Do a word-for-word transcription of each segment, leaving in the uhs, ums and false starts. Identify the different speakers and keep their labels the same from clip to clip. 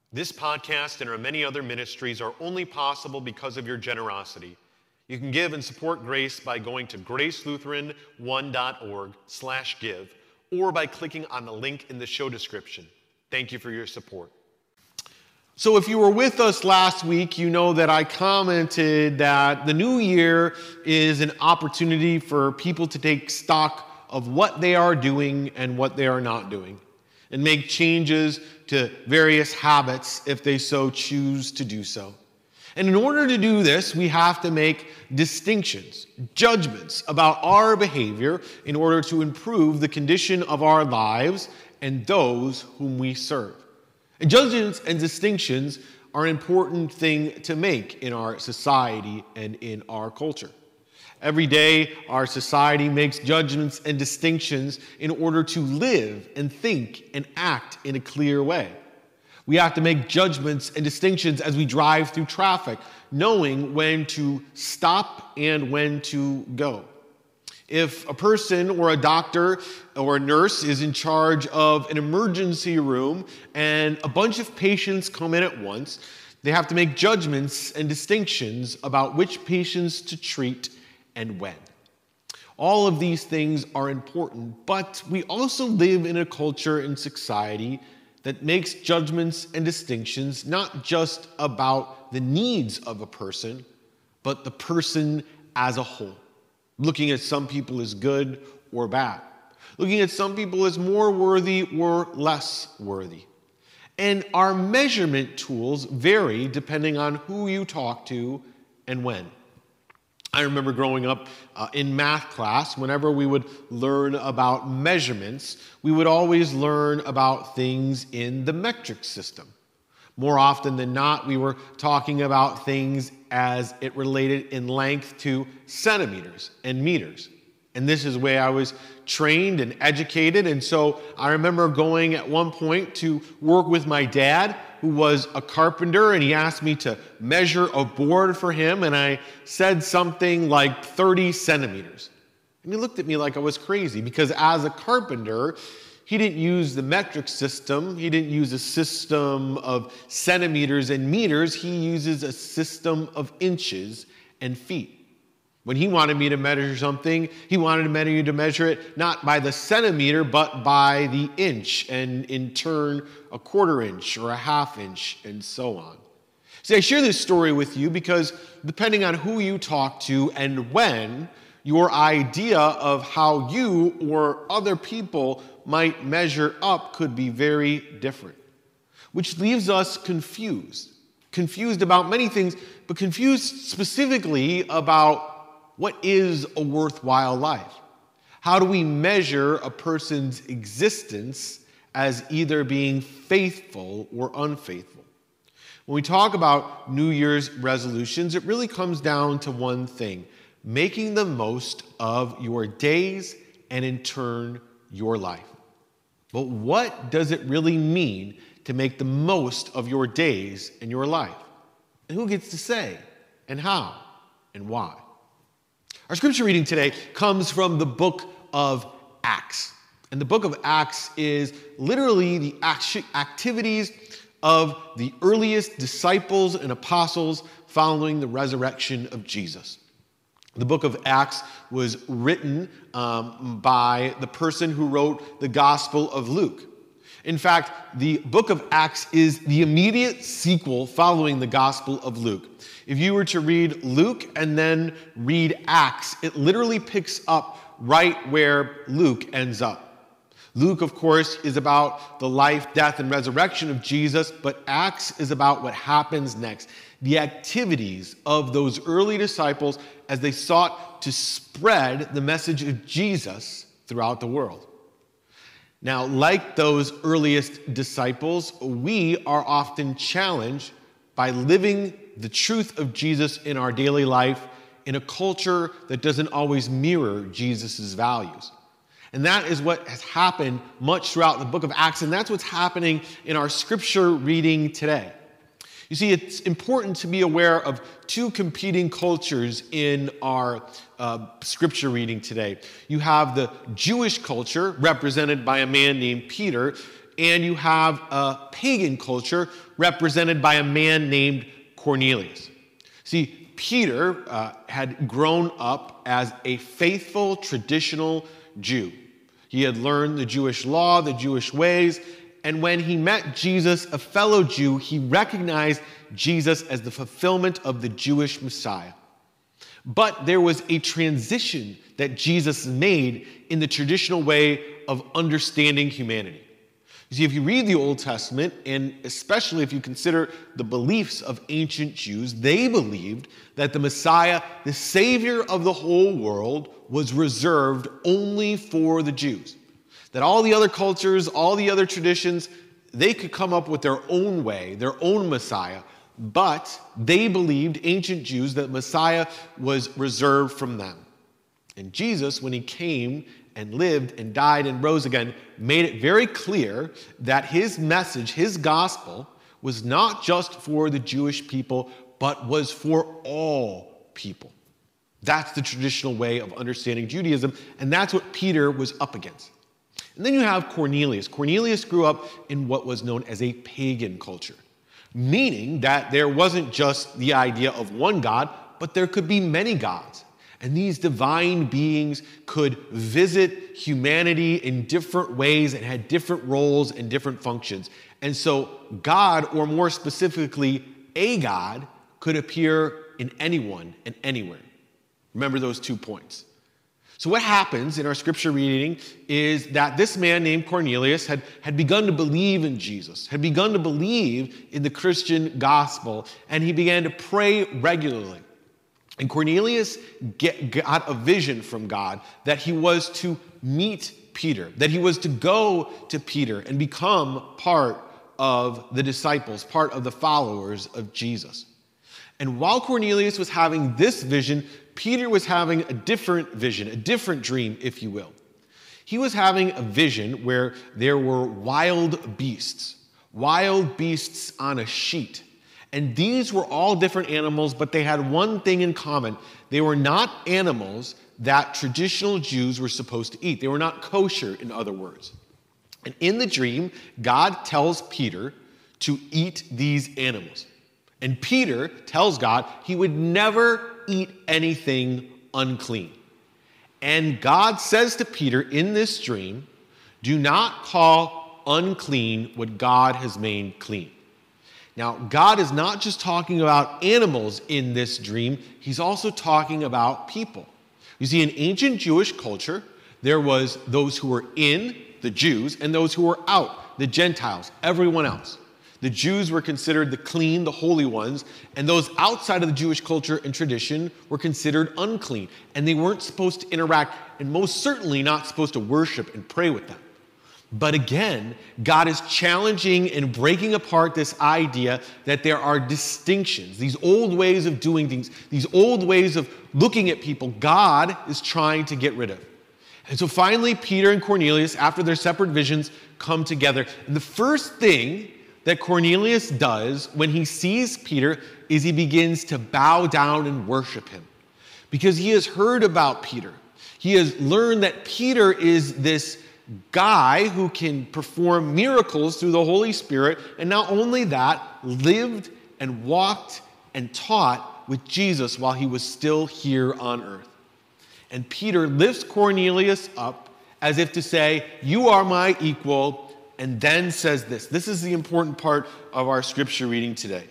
Speaker 1: This podcast and our many other ministries are only possible because of your generosity. You can give and support Grace by going to grace lutheran one dot org slash give or by clicking on the link in the show description. Thank you for your support. So if you were with us last week, you know that I commented that the new year is an opportunity for people to take stock of what they are doing and what they are not doing, and make changes to various habits if they so choose to do so. And in order to do this, we have to make distinctions, judgments about our behavior in order to improve the condition of our lives and those whom we serve. And judgments and distinctions are an important thing to make in our society and in our culture. Every day, our society makes judgments and distinctions in order to live and think and act in a clear way. We have to make judgments and distinctions as we drive through traffic, knowing when to stop and when to go. If a person or a doctor or a nurse is in charge of an emergency room and a bunch of patients come in at once, they have to make judgments and distinctions about which patients to treat and when. All of these things are important, but we also live in a culture and society that makes judgments and distinctions not just about the needs of a person, but the person as a whole. Looking at some people as good or bad. Looking at some people as more worthy or less worthy. And our measurement tools vary depending on who you talk to and when. I remember growing up uh, in math class, whenever we would learn about measurements, we would always learn about things in the metric system. More often than not, we were talking about things as it related in length to centimeters and meters. And this is the way I was trained and educated. And so I remember going at one point to work with my dad, who was a carpenter, and he asked me to measure a board for him, and I said something like thirty centimeters. And he looked at me like I was crazy, because as a carpenter, he didn't use the metric system. He didn't use a system of centimeters and meters. He uses a system of inches and feet. When he wanted me to measure something, he wanted me to measure it not by the centimeter, but by the inch, and in turn, a quarter inch or a half inch, and so on. See, I share this story with you because depending on who you talk to and when, your idea of how you or other people might measure up could be very different, which leaves us confused. Confused about many things, but confused specifically about what is a worthwhile life? How do we measure a person's existence as either being faithful or unfaithful? When we talk about New Year's resolutions, it really comes down to one thing: making the most of your days and in turn, your life. But what does it really mean to make the most of your days and your life? And who gets to say, and how, and why? Our scripture reading today comes from the book of Acts. And the book of Acts is literally the activities of the earliest disciples and apostles following the resurrection of Jesus. The book of Acts was written um, by the person who wrote the Gospel of Luke. In fact, the book of Acts is the immediate sequel following the Gospel of Luke. If you were to read Luke and then read Acts, it literally picks up right where Luke ends up. Luke, of course, is about the life, death, and resurrection of Jesus, but Acts is about what happens next, the activities of those early disciples as they sought to spread the message of Jesus throughout the world. Now, like those earliest disciples, we are often challenged by living the truth of Jesus in our daily life in a culture that doesn't always mirror Jesus' values. And that is what has happened much throughout the book of Acts, and that's what's happening in our scripture reading today. You see, it's important to be aware of two competing cultures in our uh, scripture reading today. You have the Jewish culture, represented by a man named Peter, and you have a pagan culture represented by a man named Cornelius. See, Peter uh, had grown up as a faithful, traditional Jew. He had learned the Jewish law, the Jewish ways, and when he met Jesus, a fellow Jew, he recognized Jesus as the fulfillment of the Jewish Messiah. But there was a transition that Jesus made in the traditional way of understanding humanity. You see, if you read the Old Testament, and especially if you consider the beliefs of ancient Jews, they believed that the Messiah, the Savior of the whole world, was reserved only for the Jews. That all the other cultures, all the other traditions, they could come up with their own way, their own Messiah, but they believed, ancient Jews, that Messiah was reserved from them. And Jesus, when he came and lived and died and rose again, made it very clear that his message, his gospel, was not just for the Jewish people, but was for all people. That's the traditional way of understanding Judaism, and that's what Peter was up against. And then you have Cornelius. Cornelius grew up in what was known as a pagan culture, meaning that there wasn't just the idea of one God, but there could be many gods. And these divine beings could visit humanity in different ways and had different roles and different functions. And so God, or more specifically, a God, could appear in anyone and anywhere. Remember those two points. So what happens in our scripture reading is that this man named Cornelius had, had begun to believe in Jesus, had begun to believe in the Christian gospel, and he began to pray regularly. And Cornelius get, got a vision from God that he was to meet Peter, that he was to go to Peter and become part of the disciples, part of the followers of Jesus. And while Cornelius was having this vision, Peter was having a different vision, a different dream, if you will. He was having a vision where there were wild beasts, wild beasts on a sheet. And these were all different animals, but they had one thing in common. They were not animals that traditional Jews were supposed to eat. They were not kosher, in other words. And in the dream, God tells Peter to eat these animals. And Peter tells God he would never eat anything unclean. And God says to Peter in this dream, do not call unclean what God has made clean. Now, God is not just talking about animals in this dream, he's also talking about people. You see, in ancient Jewish culture, there was those who were in, the Jews, and those who were out, the Gentiles, everyone else. The Jews were considered the clean, the holy ones, and those outside of the Jewish culture and tradition were considered unclean, and they weren't supposed to interact, and most certainly not supposed to worship and pray with them. But again, God is challenging and breaking apart this idea that there are distinctions, these old ways of doing things, these old ways of looking at people, God is trying to get rid of. And so finally, Peter and Cornelius, after their separate visions, come together. And the first thing that Cornelius does when he sees Peter is he begins to bow down and worship him. Because he has heard about Peter. He has learned that Peter is this guy who can perform miracles through the Holy Spirit, and not only that, lived and walked and taught with Jesus while he was still here on earth. And Peter lifts Cornelius up as if to say, you are my equal, and then says this. This is the important part of our scripture reading today.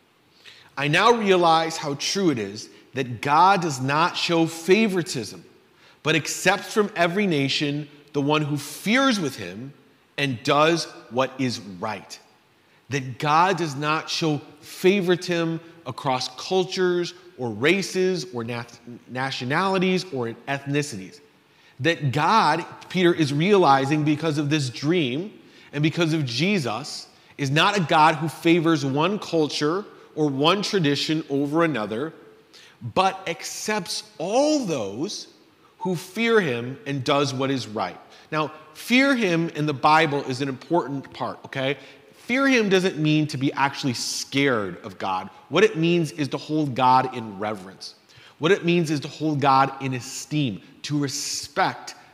Speaker 1: I now realize how true it is that God does not show favoritism, but accepts from every nation the one who fears with him and does what is right. That God does not show favoritism across cultures or races or nat- nationalities or ethnicities. That God, Peter is realizing because of this dream and because of Jesus, is not a God who favors one culture or one tradition over another, but accepts all those who fear him and does what is right. Now, fear him in the Bible is an important part, okay? Fear him doesn't mean to be actually scared of God. What it means is to hold God in reverence. What it means is to hold God in esteem, to respect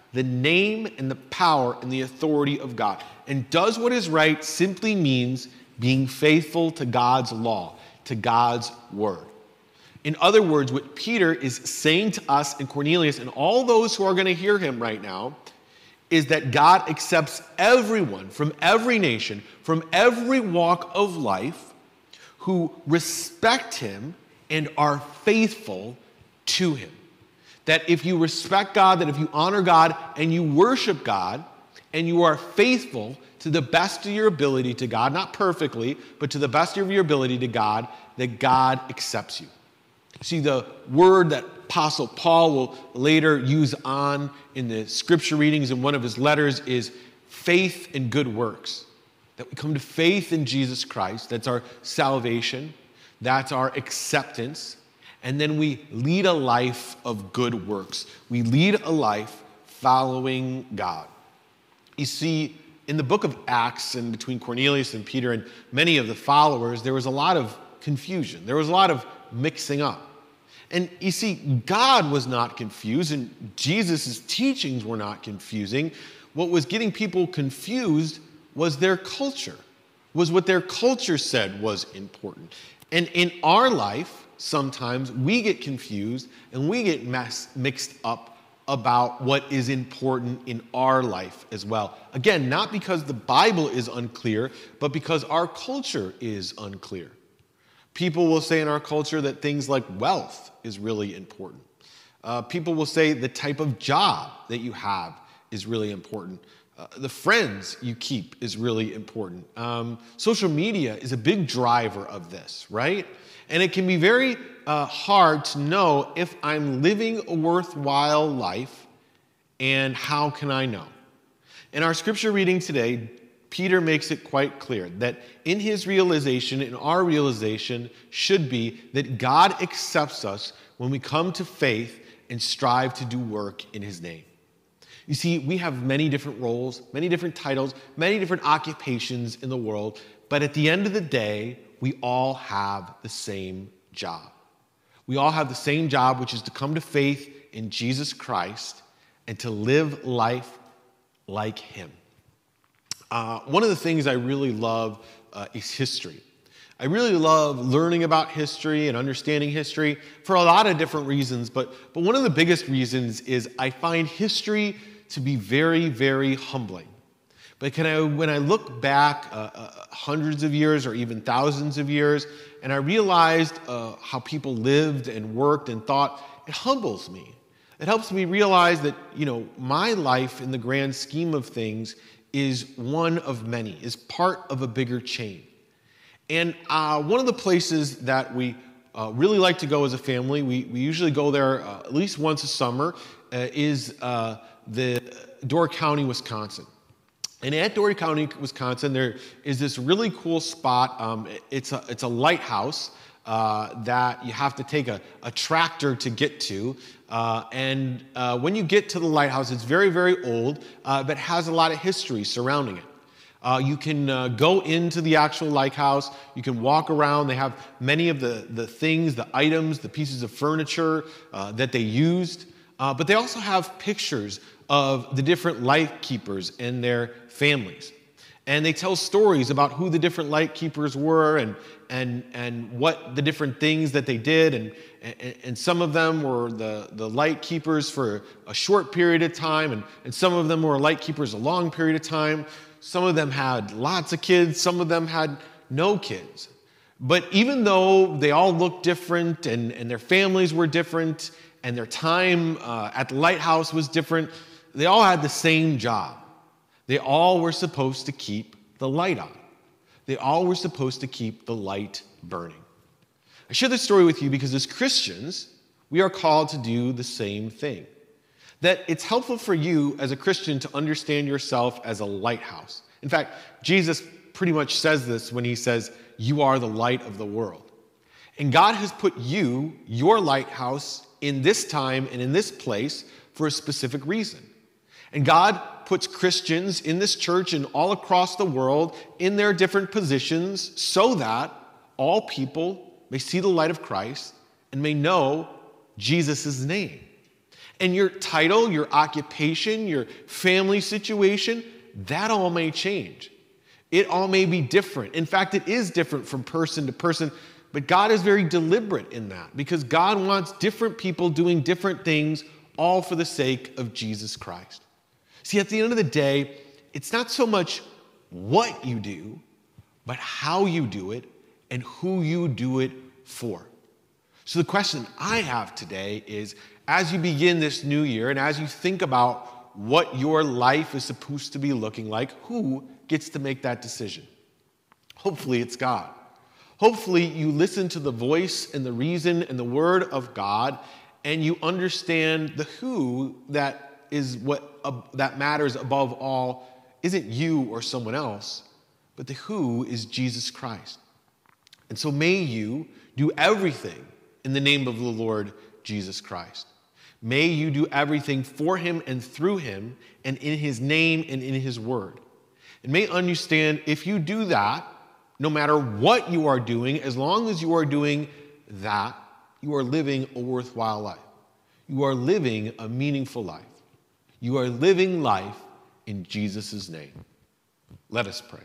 Speaker 2: the name and the power and the authority of God. And does what is right simply means being faithful to God's law, to God's word. In other words, what Peter is saying to us and Cornelius and all those who are going to hear him right now is that God accepts everyone from every nation, from every walk of life, who respect him and are faithful to him. That if you respect God, that if you honor God and you worship God and you are faithful to the best of your ability to God, not perfectly, but to the best of your ability to God, that God accepts you. See, the word that Apostle Paul will later use on in the scripture readings in one of his letters is faith and good works. That we come to faith in Jesus Christ. That's our salvation. That's our acceptance. And then we lead a life of good works. We lead a life following God. You see, in the book of Acts and between Cornelius and Peter and many of the followers, there was a lot of confusion. There was a lot of mixing up. And you see, God was not confused and Jesus' teachings were not confusing. What was getting people confused was their culture, was what their culture said was important. And in our life, sometimes we get confused and we get mess, mixed up about what is important in our life as well. Again, not because the Bible is unclear, but because our culture is unclear. People will say in our culture that things like wealth is really important. Uh, people will say the type of job that you have is really important. Uh, the friends you keep is really important. Um, social media is a big driver of this, right? And it can be very uh, hard to know if I'm living a worthwhile life and how can I know? In our scripture reading today, Peter makes it quite clear that in his realization, in our realization, should be that God accepts us when we come to faith and strive to do work in his name. You see, we have many different roles, many different titles, many different occupations in the world, but at the end of the day, we all have the same job. We all have the same job, which is to come to faith in Jesus Christ and to live life like him. Uh, one of the things I really love uh, is history. I really love learning about history and understanding history for a lot of different reasons, but, but one of the biggest reasons is I find history to be very, very humbling. But can I, when I look back uh, uh, hundreds of years or even thousands of years, and I realized uh, how people lived and worked and thought, it humbles me. It helps me realize that, you know, my life in the grand scheme of things is one of many, is part of a bigger chain. And uh, one of the places that we uh, really like to go as a family, we, we usually go there uh, at least once a summer, uh, is uh, the Door County, Wisconsin. And at Door County, Wisconsin, there is this really cool spot. Um, it's, a, it's a lighthouse uh, that you have to take a, a tractor to get to. Uh, and uh, when you get to the lighthouse, it's very, very old, uh, but has a lot of history surrounding it. Uh, you can uh, go into the actual lighthouse. You can walk around. They have many of the, the things, the items, the pieces of furniture uh, that they used. Uh, but they also have pictures of the different lightkeepers and their families. And they tell stories about who the different lightkeepers were and, and, and what the different things that they did. And, and, and some of them were the, the lightkeepers for a short period of time, and, and some of them were lightkeepers a long period of time. Some of them had lots of kids. Some of them had no kids. But even though they all looked different and, and their families were different and their time uh, at the lighthouse was different, they all had the same job. They all were supposed to keep the light on. They all were supposed to keep the light burning. I share this story with you because as Christians, we are called to do the same thing. That it's helpful for you as a Christian to understand yourself as a lighthouse. In fact, Jesus pretty much says this when he says, "You are the light of the world." And God has put you, your lighthouse, in this time and in this place for a specific reason. And God puts Christians in this church and all across the world in their different positions so that all people may see the light of Christ and may know Jesus' name. And your title, your occupation, your family situation, that all may change. It all may be different. In fact, it is different from person to person, but God is very deliberate in that because God wants different people doing different things, all for the sake of Jesus Christ. See, at the end of the day, it's not so much what you do, but how you do it and who you do it for. So the question I have today is, as you begin this new year and as you think about what your life is supposed to be looking like, who gets to make that decision? Hopefully it's God. Hopefully you listen to the voice and the reason and the word of God and you understand the who that is what uh, that matters above all isn't you or someone else, but the who is Jesus Christ. And so may you do everything in the name of the Lord Jesus Christ. May you do everything for him and through him and in his name and in his word. And may understand if you do that, no matter what you are doing, as long as you are doing that, you are living a worthwhile life. You are living a meaningful life. You are living life in Jesus' name. Let us pray.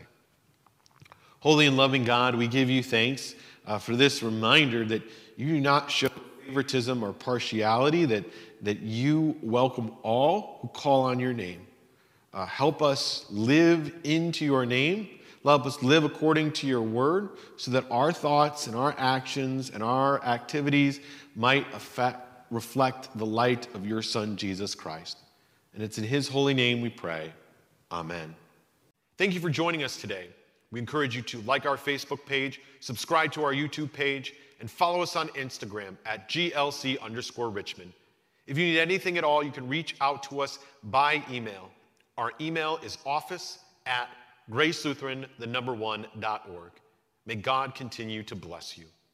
Speaker 2: Holy and loving God, we give you thanks uh, for this reminder that you do not show favoritism or partiality, that, that you welcome all who call on your name. Uh, help us live into your name. Help us live according to your word so that our thoughts and our actions and our activities might affect, reflect the light of your Son, Jesus Christ. And it's in his holy name we pray. Amen.
Speaker 1: Thank you for joining us today. We encourage you to like our Facebook page, subscribe to our YouTube page, and follow us on Instagram at G L C underscore Richmond. If you need anything at all, you can reach out to us by email. Our email is office at grace lutheran the number one dot org. May God continue to bless you.